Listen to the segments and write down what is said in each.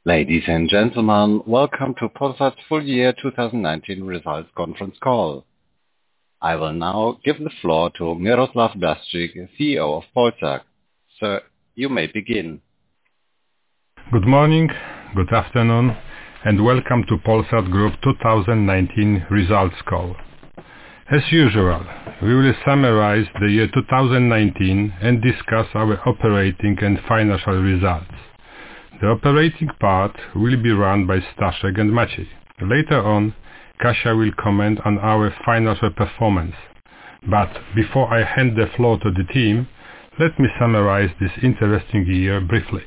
Ladies and gentlemen, welcome to Polsat's full year 2019 results conference call. I will now give the floor to Miroslav Blaszczyk, CEO of Polsat. Sir, you may begin. Good morning, good afternoon, and welcome to Polsat Group 2019 results call. As usual, we will summarize the year 2019 and discuss our operating and financial results. The operating part will be run by Staszek and Maciej. Later on, Kasia will comment on our financial performance. But before I hand the floor to the team, let me summarize this interesting year briefly.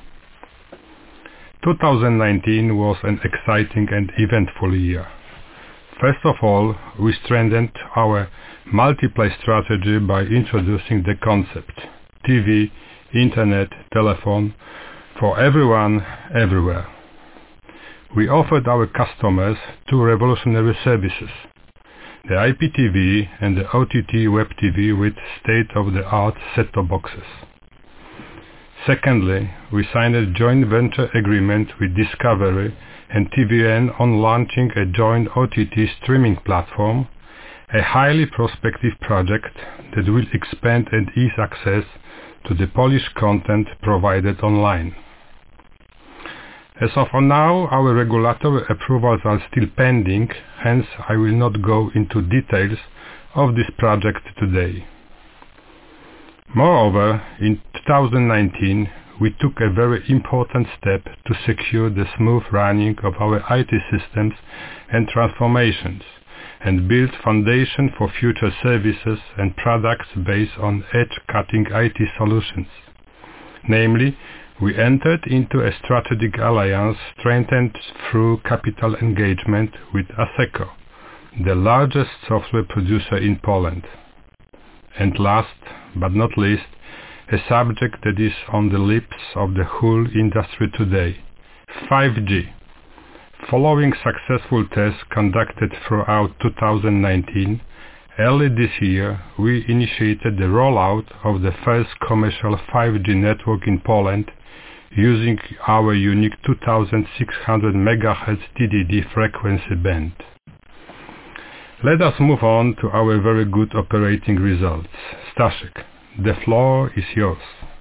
2019 was an exciting and eventful year. First of all, we strengthened our multiplay strategy by introducing the concept TV, Internet, telephone, for everyone, everywhere. We offered our customers two revolutionary services, the IPTV and the OTT Web TV with state-of-the-art set-top boxes. Secondly, we signed a joint venture agreement with Discovery and TVN on launching a joint OTT streaming platform, a highly prospective project that will expand and ease access to the Polish content provided online. As of now, our regulatory approvals are still pending, hence I will not go into details of this project today. Moreover, in 2019, we took a very important step to secure the smooth running of our IT systems and transformations and build foundation for future services and products based on edge-cutting IT solutions. Namely, we entered into a strategic alliance strengthened through capital engagement with Asseco, the largest software producer in Poland. And last but not least, a subject that is on the lips of the whole industry today, 5G. Following successful tests conducted throughout 2019, early this year we initiated the rollout of the first commercial 5G network in Poland using our unique 2600 MHz TDD frequency band. Let us move on to our very good operating results. Staszek, the floor is yours.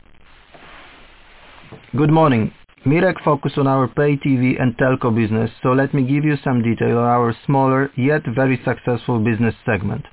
Good morning. Mirek focused on our pay TV and telco business, so let me give you some detail on our smaller yet very successful business segment.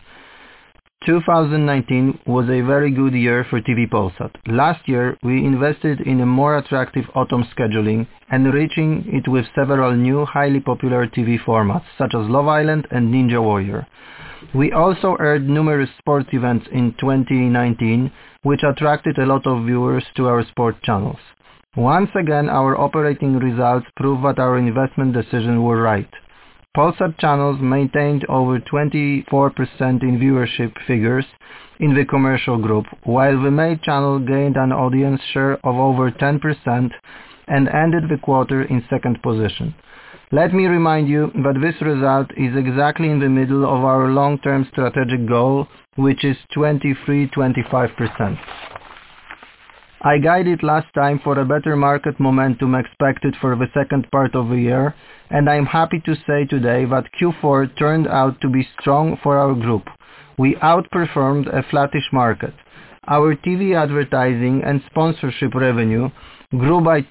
2019 was a very good year for TV Polsat. Last year, we invested in a more attractive autumn scheduling, enriching it with several new highly popular TV formats, such as Love Island and Ninja Warrior. We also aired numerous sports events in 2019, which attracted a lot of viewers to our sport channels. Once again, our operating results prove that our investment decisions were right. Polsat channels maintained over 24% in viewership figures in the commercial group, while the main channel gained an audience share of over 10% and ended the quarter in second position. Let me remind you that this result is exactly in the middle of our long-term strategic goal, which is 23-25%. I guided last time for a better market momentum expected for the second part of the year, and I am happy to say today that Q4 turned out to be strong for our group. We outperformed a flattish market. Our TV advertising and sponsorship revenue grew by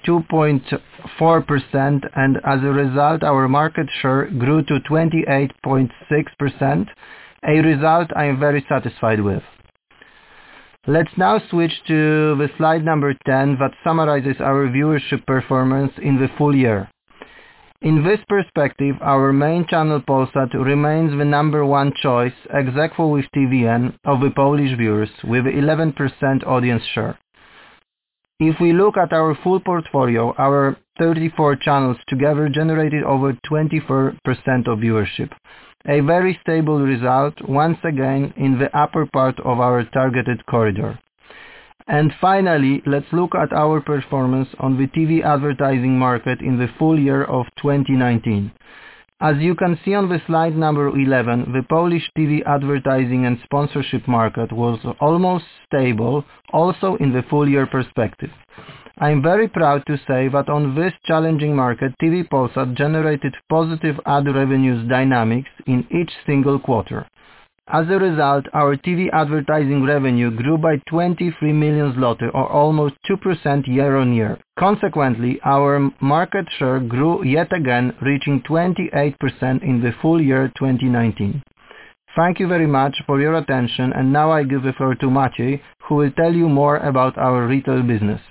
2.4%, and as a result our market share grew to 28.6%, a result I am very satisfied with. Let's now switch to the slide number 10 that summarizes our viewership performance in the full year. In this perspective, our main channel Polsat remains the number one choice, ex aequo with TVN, of the Polish viewers, with 11% audience share. If we look at our full portfolio, our 34 channels together generated over 24% of viewership. A very stable result, once again in the upper part of our targeted corridor. And finally, let's look at our performance on the TV advertising market in the full year of 2019. As you can see on the slide number 11, the Polish TV advertising and sponsorship market was almost stable, also in the full year perspective. I am very proud to say that on this challenging market, TV Polsat generated positive ad revenues dynamics in each single quarter. As a result, our TV advertising revenue grew by 23 million zloty, or almost 2% year-on-year. Consequently, our market share grew yet again, reaching 28% in the full year 2019. Thank you very much for your attention, and now I give the floor to Maciej, who will tell you more about our retail business.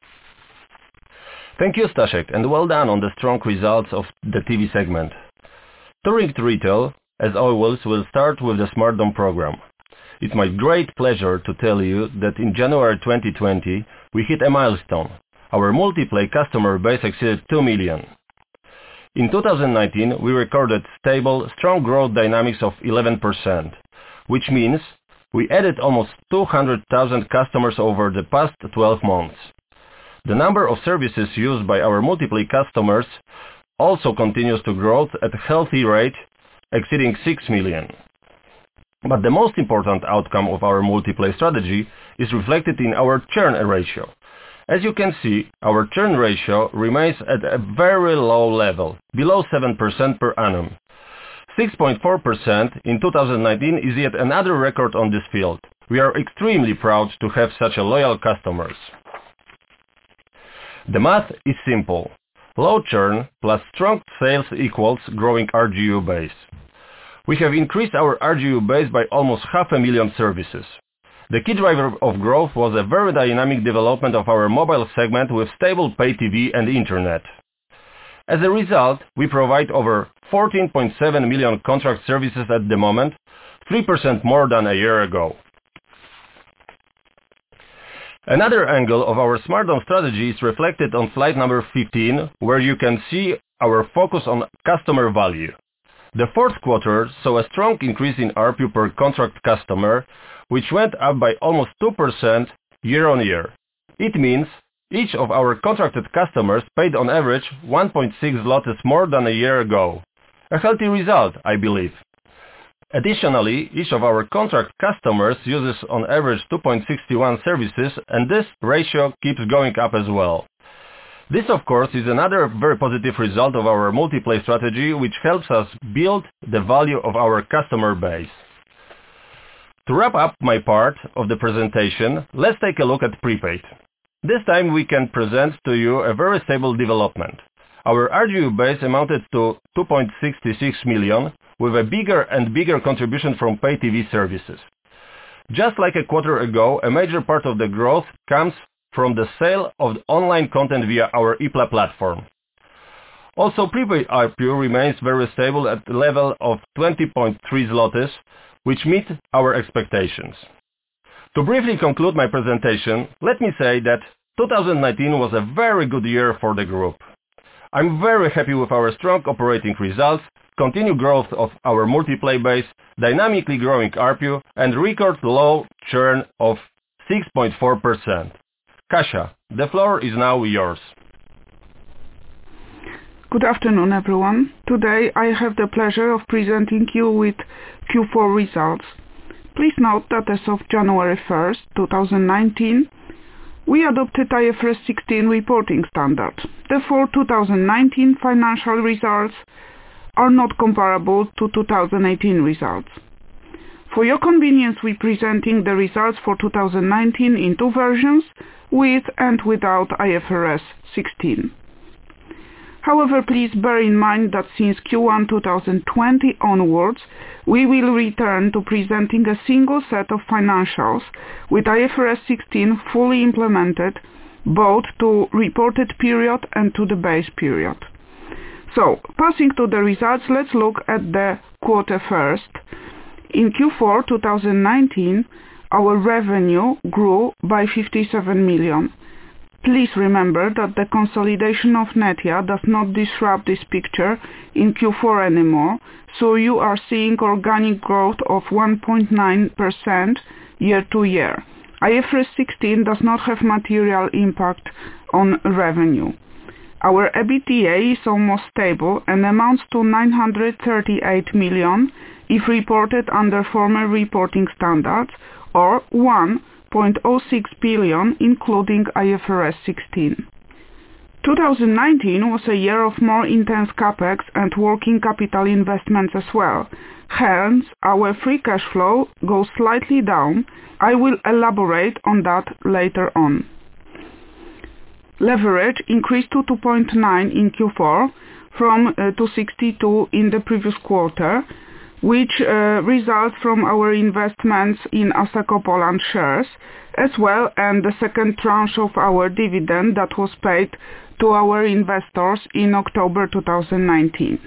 Thank you, Staszek, and well done on the strong results of the TV segment. Touring Retail, as always, will start with the SmartDom program. It's my great pleasure to tell you that in January 2020 we hit a milestone. Our multiplay customer base exceeded 2 million. In 2019 we recorded stable, strong growth dynamics of 11%, which means we added almost 200,000 customers over the past 12 months. The number of services used by our multiplay customers also continues to grow at a healthy rate, exceeding 6 million. But the most important outcome of our multiplay strategy is reflected in our churn ratio. As you can see, our churn ratio remains at a very low level, below 7% per annum. 6.4% in 2019 is yet another record on this field. We are extremely proud to have such a loyal customers. The math is simple. Low churn plus strong sales equals growing RGU base. We have increased our RGU base by almost 500,000 services. The key driver of growth was a very dynamic development of our mobile segment with stable pay TV and internet. As a result, we provide over 14.7 million contract services at the moment, 3% more than a year ago. Another angle of our SmartDom strategy is reflected on slide number 15, where you can see our focus on customer value. The fourth quarter saw a strong increase in ARPU per contract customer, which went up by almost 2% year-on-year. It means each of our contracted customers paid on average 1.6 zlotys more than a year ago. A healthy result, I believe. Additionally, each of our contract customers uses on average 2.61 services, and this ratio keeps going up as well. This, of course, is another very positive result of our multiplay strategy, which helps us build the value of our customer base. To wrap up my part of the presentation, let's take a look at prepaid. This time we can present to you a very stable development. Our RGU base amounted to 2.66 million, with a bigger and bigger contribution from pay TV services. Just like a quarter ago, a major part of the growth comes from the sale of online content via our IPLA platform. Also, prepaid ARPU remains very stable at the level of 20.3 zlotys, which meet our expectations. To briefly conclude my presentation, let me say that 2019 was a very good year for the group. I'm very happy with our strong operating results, continued growth of our multiplay base, dynamically growing ARPU, and record low churn of 6.4%. Kasia, the floor is now yours. Good afternoon, everyone. Today I have the pleasure of presenting you with Q4 results. Please note that as of January 1st, 2019, we adopted IFRS 16 reporting standard. Therefore, 2019 financial results are not comparable to 2018 results. For your convenience, we are presenting the results for 2019 in two versions, with and without IFRS 16. However, please bear in mind that since Q1 2020 onwards, we will return to presenting a single set of financials with IFRS 16 fully implemented, both to reported period and to the base period. So, passing to the results, let's look at the quarter first. In Q4 2019, our revenue grew by 57 million. Please remember that the consolidation of Netia does not disrupt this picture in Q4 anymore, so you are seeing organic growth of 1.9% year to year. IFRS 16 does not have material impact on revenue. Our EBITDA is almost stable and amounts to 938 million if reported under former reporting standards, or 1 5.06 billion, including IFRS 16. 2019 was a year of more intense capex and working capital investments as well. Hence, our free cash flow goes slightly down. I will elaborate on that later on. Leverage increased to 2.9 in Q4 from 262 in the previous quarter, which results from our investments in Asseco Poland shares, as well and the second tranche of our dividend that was paid to our investors in October 2019.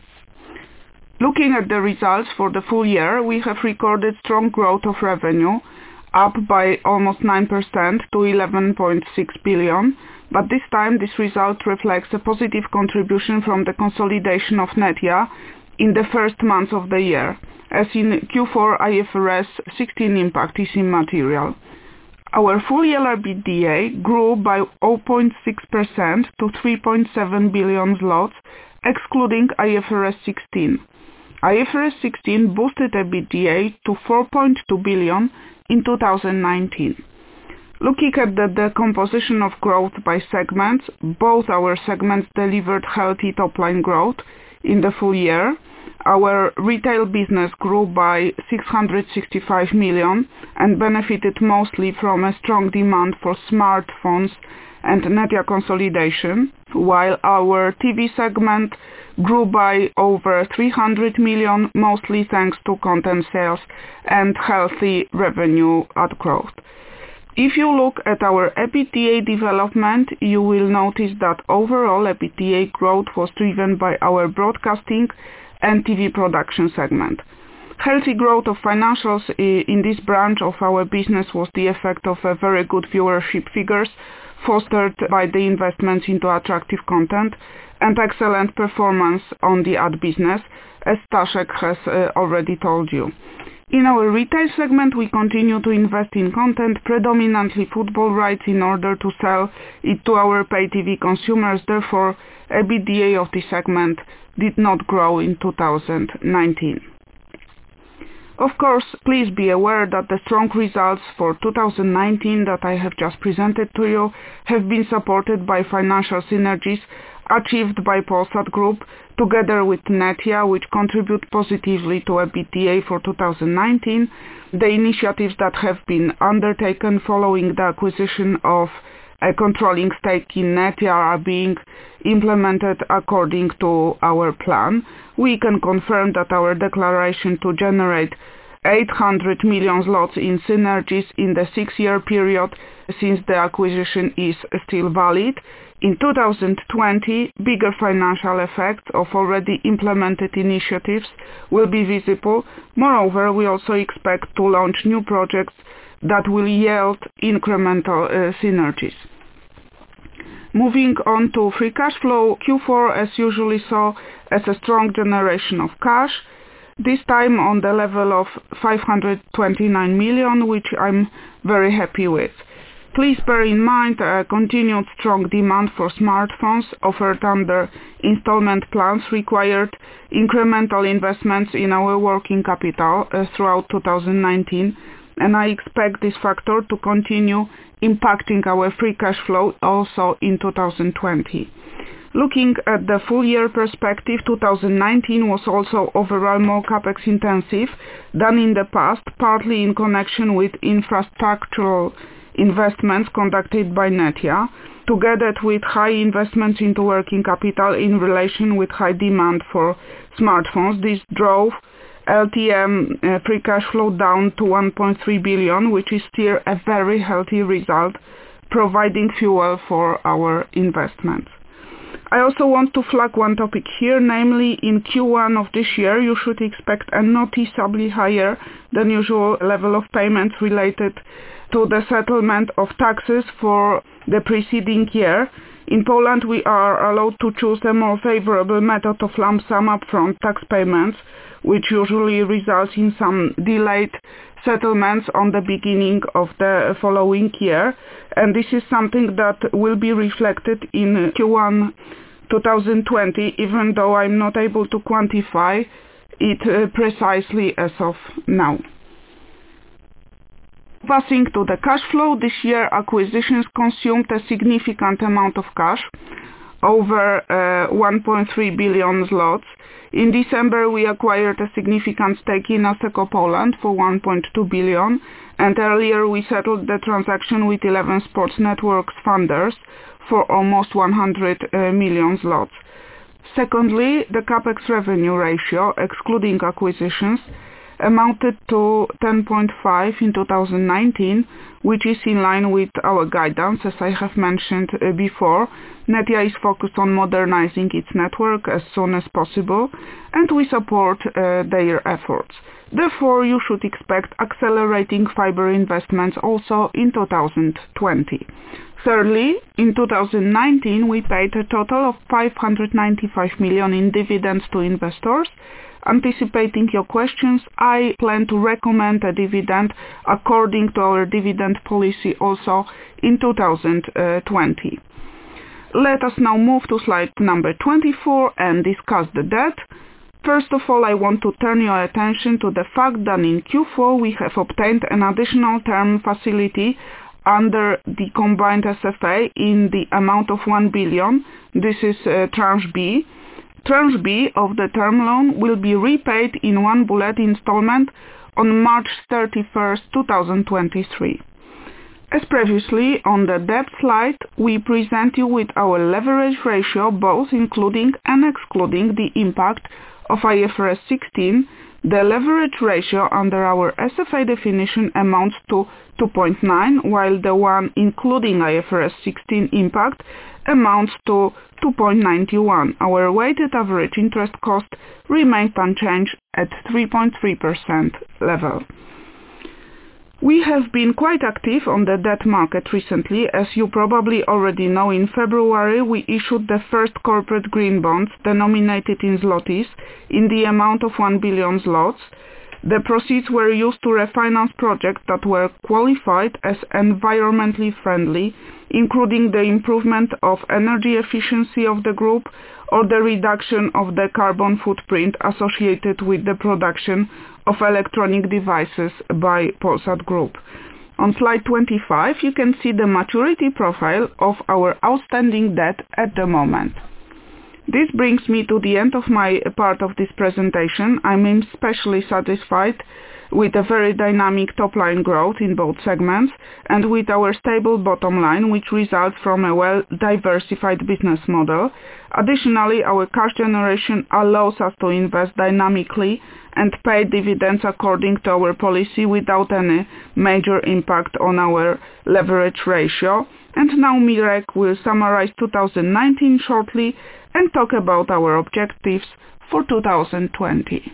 Looking at the results for the full year, we have recorded strong growth of revenue, up by almost 9% to 11.6 billion, but this time this result reflects a positive contribution from the consolidation of Netia in the first months of the year, as in Q4 IFRS 16 impact is immaterial. Our full year EBITDA grew by 0.6% to 3.7 billion zlotys, excluding IFRS 16. IFRS 16 boosted EBITDA to 4.2 billion in 2019. Looking at the composition of growth by segments, both our segments delivered healthy top-line growth in the full year. Our retail business grew by 665 million and benefited mostly from a strong demand for smartphones and Netia consolidation, while our TV segment grew by over 300 million, mostly thanks to content sales and healthy revenue growth. If you look at our EBITDA development, you will notice that overall EBITDA growth was driven by our broadcasting and TV production segment. Healthy growth of financials in this branch of our business was the effect of a very good viewership figures fostered by the investments into attractive content and excellent performance on the ad business, as Staszek has already told you. In our retail segment, we continue to invest in content, predominantly football rights, in order to sell it to our pay TV consumers. Therefore, EBITDA of this segment did not grow in 2019. Of course, please be aware that the strong results for 2019 that I have just presented to you have been supported by financial synergies achieved by Polsat Group together with Netia, which contribute positively to EBITDA for 2019. The initiatives that have been undertaken following the acquisition of a controlling stake in Netia are being implemented according to our plan. We can confirm that our declaration to generate 800 million zlotys in synergies in the 6-year period since the acquisition is still valid. In 2020, bigger financial effects of already implemented initiatives will be visible. Moreover, we also expect to launch new projects that will yield incremental synergies. Moving on to free cash flow, Q4 as usually saw as a strong generation of cash, this time on the level of 529 million, which I'm very happy with. Please bear in mind a continued strong demand for smartphones offered under installment plans required incremental investments in our working capital throughout 2019, and I expect this factor to continue impacting our free cash flow also in 2020. Looking at the full year perspective, 2019 was also overall more capex intensive than in the past, partly in connection with infrastructural investments conducted by Netia, together with high investments into working capital in relation with high demand for smartphones. This drove LTM free cash flow down to 1.3 billion, which is still a very healthy result, providing fuel for our investments. I also want to flag one topic here, namely in Q1 of this year you should expect a noticeably higher than usual level of payments related to the settlement of taxes for the preceding year. In Poland we are allowed to choose a more favorable method of lump sum upfront tax payments, which usually results in some delayed settlements on the beginning of the following year, and this is something that will be reflected in Q1 2020, even though I'm not able to quantify it precisely as of now. Passing to the cash flow, this year acquisitions consumed a significant amount of cash, over 1.3 billion zlotys. In December, we acquired a significant stake in Asseco Poland for 1.2 billion, and earlier we settled the transaction with 11 Sports Networks funders for almost 100 million zlotys. Secondly, the capex revenue ratio, excluding acquisitions, amounted to 10.5 in 2019, which is in line with our guidance. As I have mentioned before, Netia is focused on modernizing its network as soon as possible, and we support their efforts. Therefore, you should expect accelerating fiber investments also in 2020. Thirdly, in 2019, we paid a total of 595 million in dividends to investors. Anticipating your questions, I plan to recommend a dividend according to our dividend policy also in 2020. Let us now move to slide number 24 and discuss the debt. First of all, I want to turn your attention to the fact that in Q4 we have obtained an additional term facility under the combined SFA in the amount of 1 billion. This is tranche B. Tranche B of the term loan will be repaid in one bullet installment on March 31st, 2023. As previously, on the debt slide, we present you with our leverage ratio, both including and excluding the impact of IFRS 16. The leverage ratio under our SFA definition amounts to 2.9, while the one including IFRS 16 impact amounts to 2.91. Our weighted average interest cost remained unchanged at 3.3% level. We have been quite active on the debt market recently. As you probably already know, in February we issued the first corporate green bonds denominated in zlotys in the amount of 1 billion zlotys. The proceeds were used to refinance projects that were qualified as environmentally friendly, including the improvement of energy efficiency of the group or the reduction of the carbon footprint associated with the production of electronic devices by Polsat Group. On slide 25, you can see the maturity profile of our outstanding debt at the moment. This brings me to the end of my part of this presentation. I'm especially satisfied with a very dynamic top-line growth in both segments and with our stable bottom line, which results from a well-diversified business model. Additionally, our cash generation allows us to invest dynamically and pay dividends according to our policy without any major impact on our leverage ratio. And now Mirek will summarize 2019 shortly and talk about our objectives for 2020.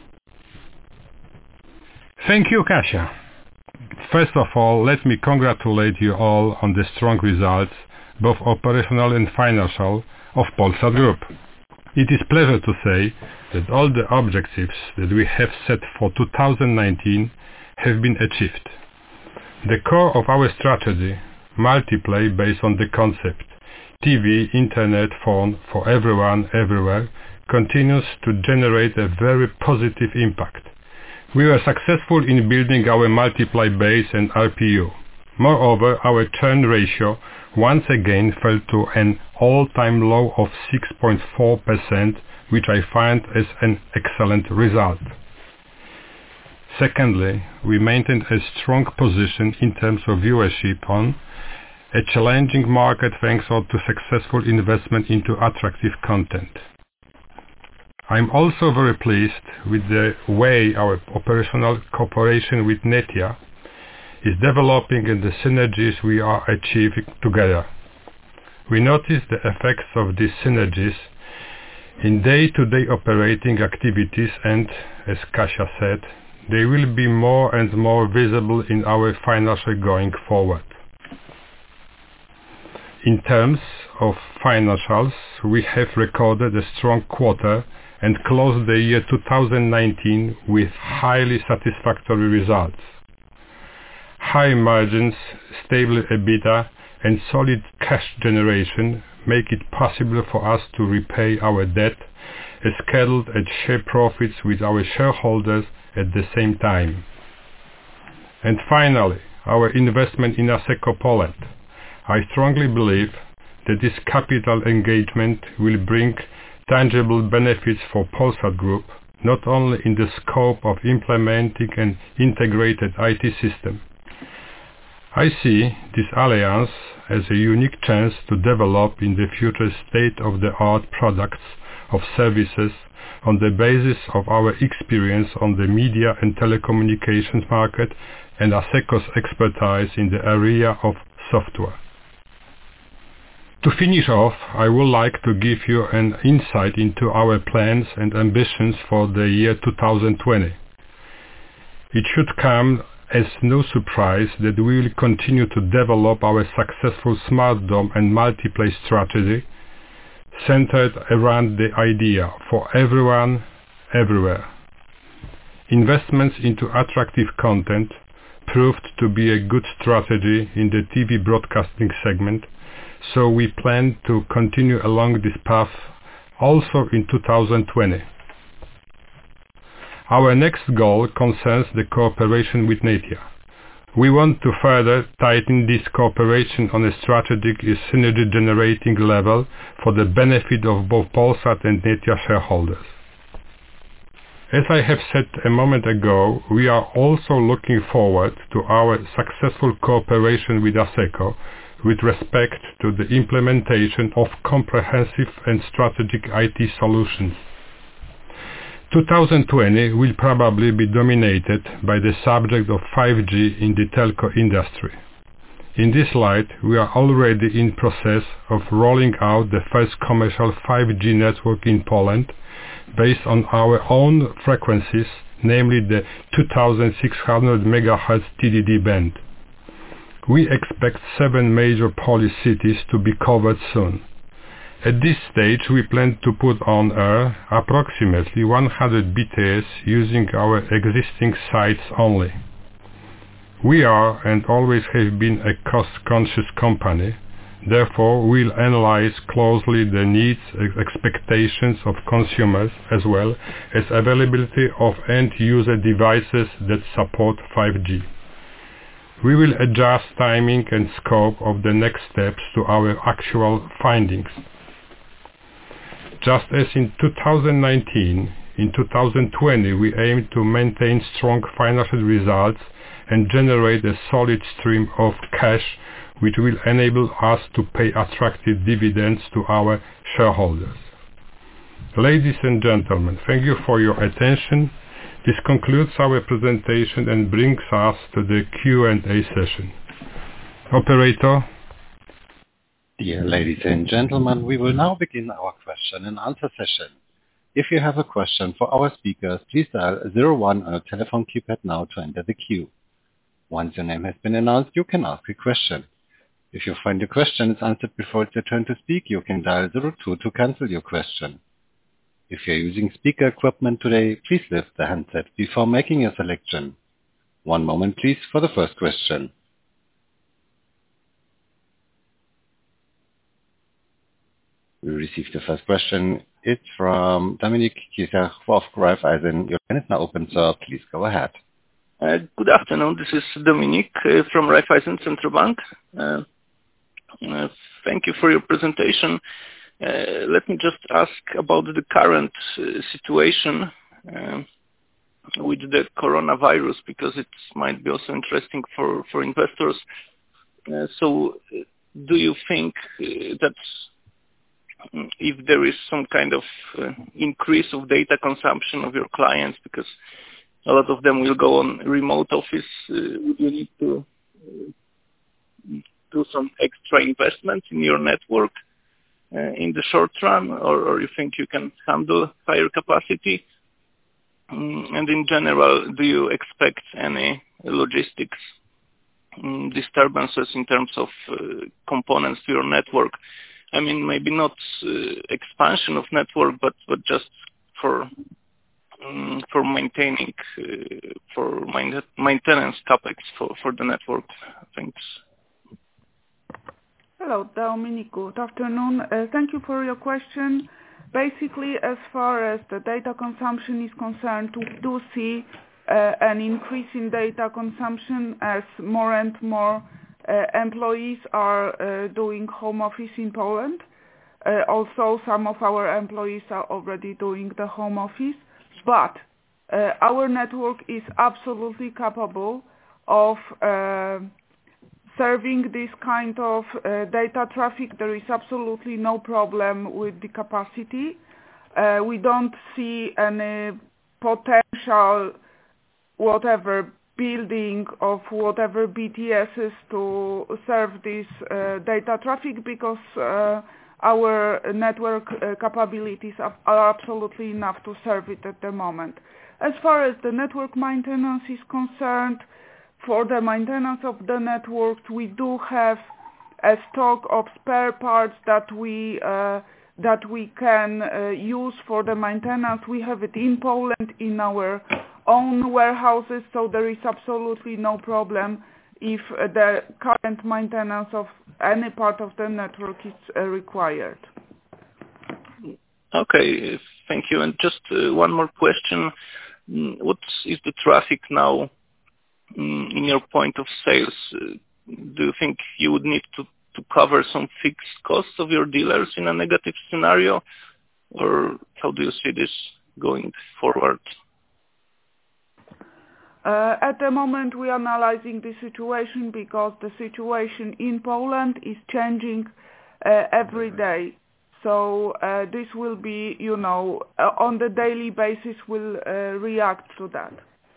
Thank you, Kasia. First of all, let me congratulate you all on the strong results, both operational and financial, of Polsat Group. It is a pleasure to say that all the objectives that we have set for 2019 have been achieved. The core of our strategy, multi-play based on the concept TV, Internet, phone for everyone, everywhere, continues to generate a very positive impact. We were successful in building our multiply base and RPU. Moreover, our churn ratio once again fell to an all-time low of 6.4%, which I find as an excellent result. Secondly, we maintained a strong position in terms of viewership on a challenging market thanks to successful investment into attractive content. I'm also very pleased with the way our operational cooperation with Netia is developing and the synergies we are achieving together. We notice the effects of these synergies in day-to-day operating activities and, as Kasia said, they will be more and more visible in our financial going forward. In terms of financials, we have recorded a strong quarter and closed the year 2019 with highly satisfactory results. High margins, stable EBITDA, and solid cash generation make it possible for us to repay our debt, as scheduled, and share profits with our shareholders at the same time. And finally, our investment in Asseco Poland. I strongly believe that this capital engagement will bring tangible benefits for Polsat Group, not only in the scope of implementing an integrated IT system. I see this alliance as a unique chance to develop in the future state-of-the-art products of services on the basis of our experience on the media and telecommunications market and Asseco's expertise in the area of software. To finish off, I would like to give you an insight into our plans and ambitions for the year 2020. It should come as no surprise that we will continue to develop our successful Smart Dome and Multiplay strategy centered around the idea for everyone, everywhere. Investments into attractive content proved to be a good strategy in the TV broadcasting segment, so we plan to continue along this path also in 2020. Our next goal concerns the cooperation with Netia. We want to further tighten this cooperation on a strategic synergy-generating level for the benefit of both Polsat and Netia shareholders. As I have said a moment ago, we are also looking forward to our successful cooperation with Asseco with respect to the implementation of comprehensive and strategic IT solutions. 2020 will probably be dominated by the subject of 5G in the telco industry. In this light, we are already in process of rolling out the first commercial 5G network in Poland based on our own frequencies, namely the 2600 MHz TDD band. We expect 7 major Polish cities to be covered soon. At this stage, we plan to put on air approximately 100 BTS using our existing sites only. We are and always have been a cost-conscious company. Therefore, we'll analyze closely the needs and expectations of consumers as well as availability of end-user devices that support 5G. We will adjust timing and scope of the next steps to our actual findings. Just as in 2019, in 2020 we aim to maintain strong financial results and generate a solid stream of cash which will enable us to pay attractive dividends to our shareholders. Ladies and gentlemen, thank you for your attention. This concludes our presentation and brings us to the Q&A session. Operator. Dear ladies and gentlemen, we will now begin our question and answer session. If you have a question for our speakers, please dial 01 on your telephone keypad now to enter the queue. Once your name has been announced, you can ask a question. If you find your question is answered before it's your turn to speak, you can dial 02 to cancel your question. If you're using speaker equipment today, please lift the handset before making your selection. One moment please for the first question. We received the first question. It's from Dominik Kieser of Raiffeisen. Your line is now open, sir. Please go ahead. Good afternoon. This is Dominik from Raiffeisen Central Bank. Thank you for your presentation. Let me just ask about the current situation with the coronavirus, because it might be also interesting for investors. So do you think that if there is some kind of increase of data consumption of your clients, because a lot of them will go on remote office, would you need to do some extra investment in your network in the short run, or you think you can handle higher capacity? And in general, do you expect any logistics disturbances in terms of components to your network? I mean, maybe not expansion of network, but just for maintaining, for maintenance capex for the network. Thanks. Hello, Dominik. Good afternoon. Thank you for your question. Basically, as far as the data consumption is concerned, we do see an increase in data consumption as more and more employees are doing home office in Poland. Also, some of our employees are already doing the home office, but our network is absolutely capable of serving this kind of data traffic. There is absolutely no problem with the capacity. We don't see any potential whatever building of whatever BTSs to serve this data traffic because our network capabilities are absolutely enough to serve it at the moment. As far as the network maintenance is concerned, for the maintenance of the network, we do have a stock of spare parts that we can use for the maintenance. We have it in Poland in our own warehouses, so there is absolutely no problem if the current maintenance of any part of the network is required. Okay, thank you. And just one more question. What is the traffic now in your point of sales? Do you think you would need to cover some fixed costs of your dealers in a negative scenario? Or how do you see this going forward? At the moment, we are analyzing the situation because the situation in Poland is changing every day. So this will be, on the daily basis, we'll react to that.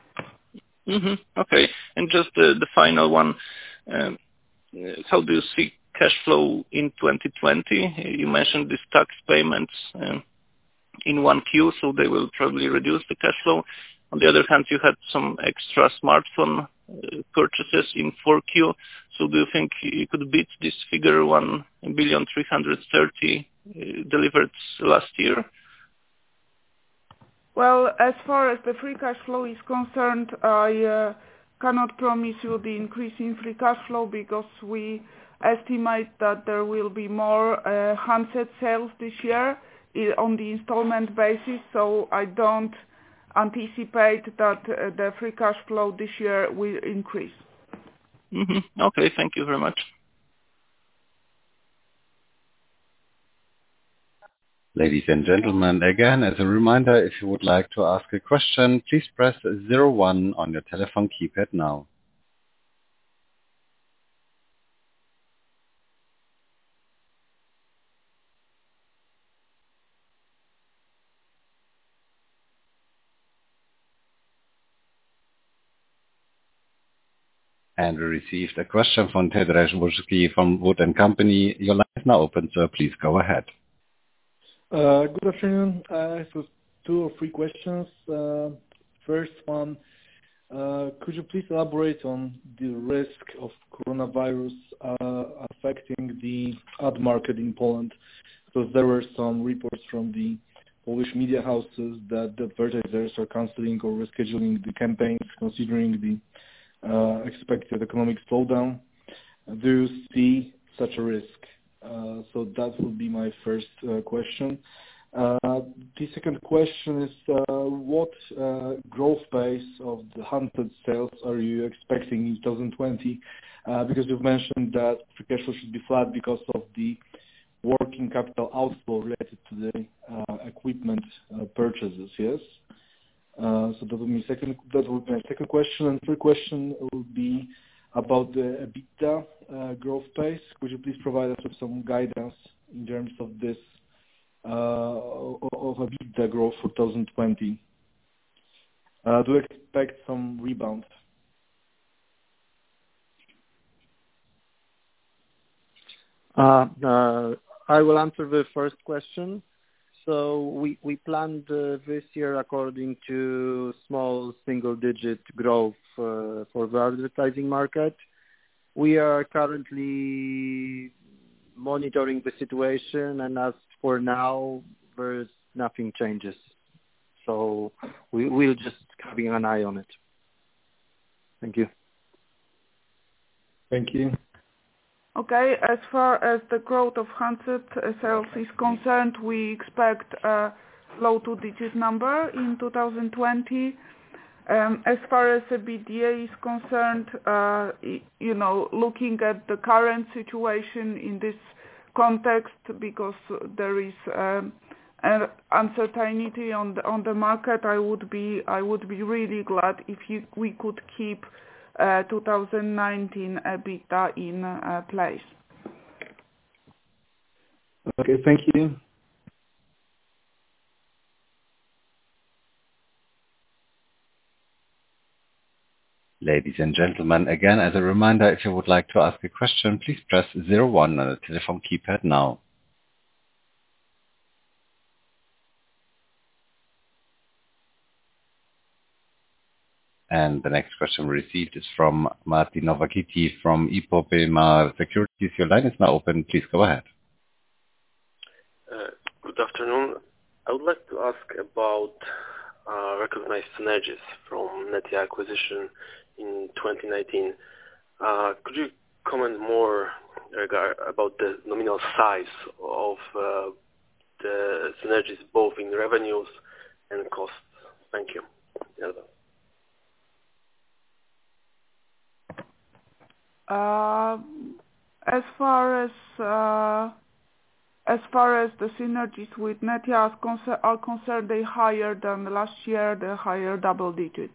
Okay. And just the final one, how do you see cash flow in 2020? You mentioned these tax payments in 1Q, so they will probably reduce the cash flow. On the other hand, you had some extra smartphone purchases in 4Q. So do you think you could beat this figure, 1,330,000 delivered last year? Well, as far as the free cash flow is concerned, I cannot promise you the increase in free cash flow because we estimate that there will be more handset sales this year on the installment basis, so I don't anticipate that the free cash flow this year will increase. Okay, thank you very much. Ladies and gentlemen, again, as a reminder, if you would like to ask a question, please press 01 on your telephone keypad now. And we received a question from Tadeusz Wojcicki from Wood & Company. Your line is now open, sir. Please go ahead. Good afternoon. I have 2 or 3 questions. First one, could you please elaborate on the risk of coronavirus affecting the ad market in Poland? Because there were some reports from the Polish media houses that the advertisers are cancelling or rescheduling the campaigns considering the expected economic slowdown. Do you see such a risk? So that would be my first question. The second question is what growth pace of the handset sales are you expecting in 2020? Because you've mentioned that free cash flow should be flat because of the working capital outflow related to the equipment purchases, yes? So that would be my second question. And third question would be about the EBITDA growth pace. Could you please provide us with some guidance in terms of this of EBITDA growth for 2020? Do you expect some rebound? I will answer the first question. So we planned this year according to small single-digit growth for the advertising market. We are currently monitoring the situation, and as for now, there's nothing changes. So we'll just having an eye on it. Thank you. Thank you. Okay, as far as the growth of handset sales is concerned, we expect a low 2-digit number in 2020. As far as EBITDA is concerned, looking at the current situation in this context, because there is uncertainty on the market, I would be really glad if we could keep 2019 EBITDA in place. Okay, thank you. Ladies and gentlemen, again, as a reminder, if you would like to ask a question, please press 01 on the telephone keypad now. And the next question received is from Martin Novakiti from Ipopema Securities. Your line is now open. Please go ahead. Good afternoon. I would like to ask about recognized synergies from Netia acquisition in 2019. Could you comment more about the nominal size of the synergies, both in revenues and costs? Thank you. As far as the synergies with Netia are concerned, they higher than last year. They're higher double digit.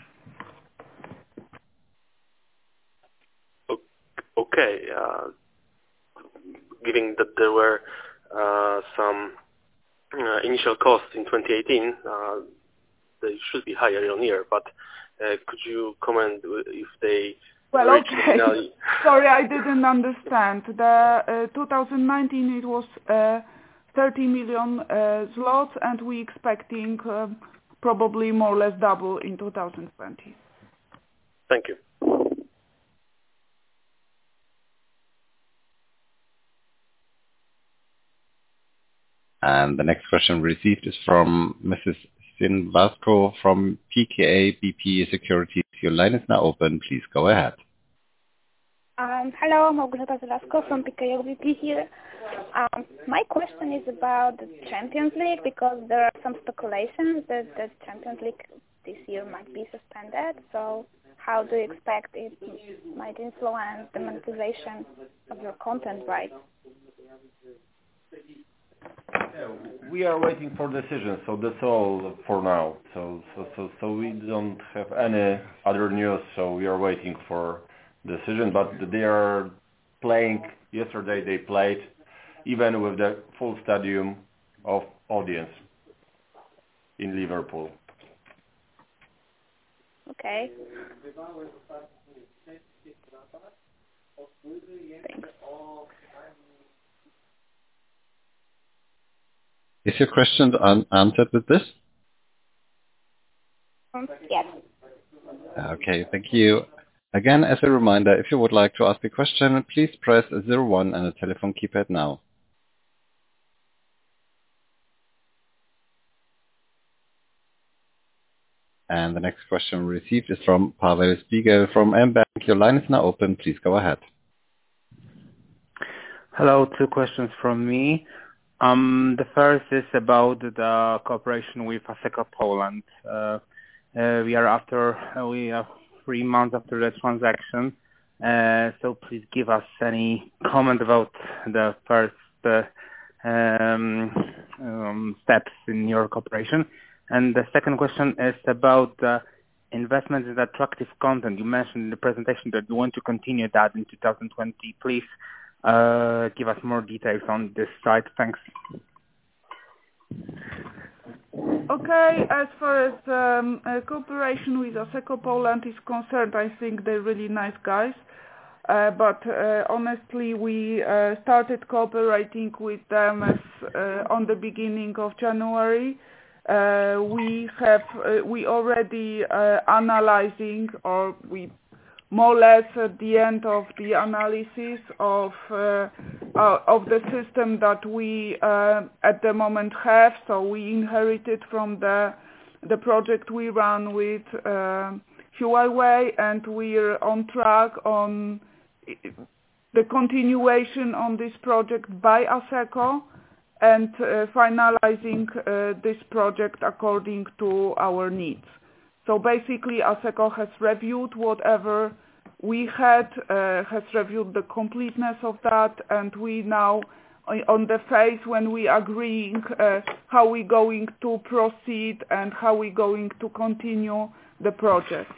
Okay. Given that there were some initial costs in 2018, they should be higher year on year. But could you comment if they? Well, okay. Sorry, I didn't understand. The 2019 it was 30 million zlotys, and we expecting probably more or less double in 2020. Thank you. And the next question received is from Mrs. Sin Vasco from PKA BP Securities. Your line is now open. Please go ahead. Hello, Małgorzata Żelazko from PKA BP here. My question is about the Champions League, because there are some speculations that the Champions League this year might be suspended. So how do you expect it might influence the monetization of your content rights? Yeah, we are waiting for decisions, so that's all for now. So we don't have any other news, so we are waiting for decision. But they are playing. Yesterday they played, even with the full stadium of audience in Liverpool. Okay. Thanks. Is your question answered with this? Yes. Okay, thank you. Again, as a reminder, if you would like to ask a question, please press 01 on the telephone keypad now. And the next question received is from Paweł Spiegel from mBank. Your line is now open. Please go ahead. Hello, two questions from me. The first is about the cooperation with Asseco Poland. We are 3 months after the transaction, so please give us any comment about the first steps in your cooperation. And the second question is about the investment in attractive content. You mentioned in the presentation that you want to continue that in 2020. Please give us more details on this side. Thanks. Okay, as far as cooperation with Asseco Poland is concerned, I think they're really nice guys. But honestly, we started cooperating with them on the beginning of January. We already analyzing, or we more or less at the end of the analysis of the system that we at the moment have. So we inherited from the project we run with Huawei, and we're on track on the continuation on this project by Asseco and finalizing this project according to our needs. So basically, Asseco has reviewed whatever we had, has reviewed the completeness of that, and we now on the phase when we agreeing how we going to proceed and how we going to continue the project.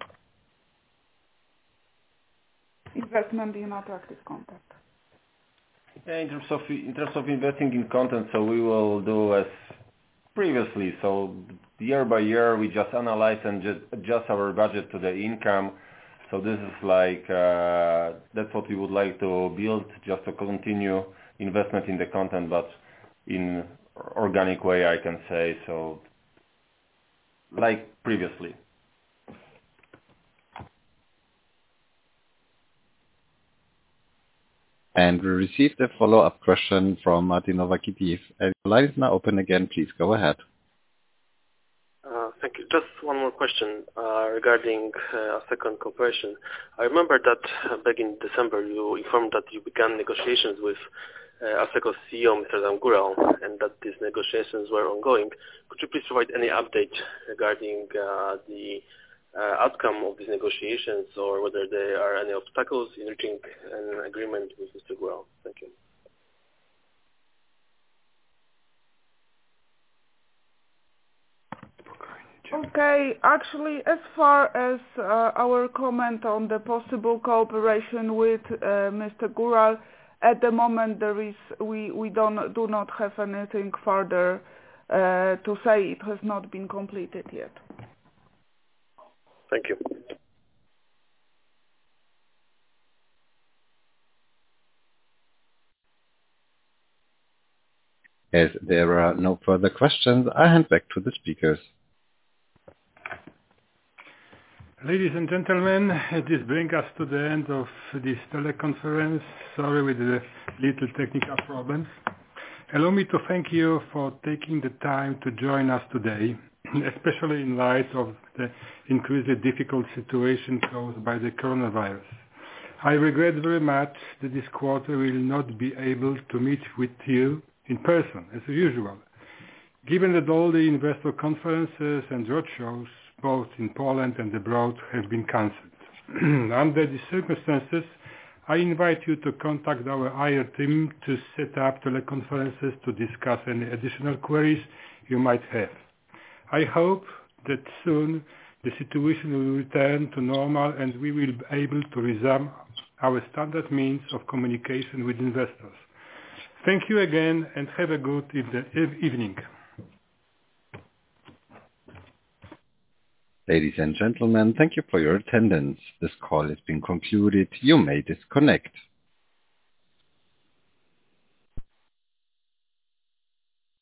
Investment in attractive content. Yeah, in terms of investing in content, so we will do as previously. So year by year, we just analyze and just adjust our budget to the income. So this is like that's what we would like to build, just to continue investment in the content, but in organic way, I can say, so like previously. And we received a follow-up question from Martinova Kitiv. The line is now open again. Please go ahead. Thank you. Just one more question regarding Asseco cooperation. I remember that back in December you informed that you began negotiations with Asseco CEO, Mr. Adam Góral, and that these negotiations were ongoing. Could you please provide any update regarding the outcome of these negotiations, or whether there are any obstacles in reaching an agreement with Mr. Góral? Thank you. Okay, actually, as far as our comment on the possible cooperation with Mr. Góral, at the moment we do not have anything further to say. It has not been completed yet. Thank you. As there are no further questions, I hand back to the speakers. Ladies and gentlemen, this brings us to the end of this teleconference. Sorry with the little technical problems. Allow me to thank you for taking the time to join us today, especially in light of the increasingly difficult situation caused by the coronavirus. I regret very much that this quarter will not be able to meet with you in person as usual, given that all the investor conferences and roadshows, both in Poland and abroad, have been cancelled. Under these circumstances, I invite you to contact our IR team to set up teleconferences to discuss any additional queries you might have. I hope that soon the situation will return to normal and we will be able to resume our standard means of communication with investors. Thank you again and have a good evening. Ladies and gentlemen, thank you for your attendance. This call has been concluded. You may disconnect.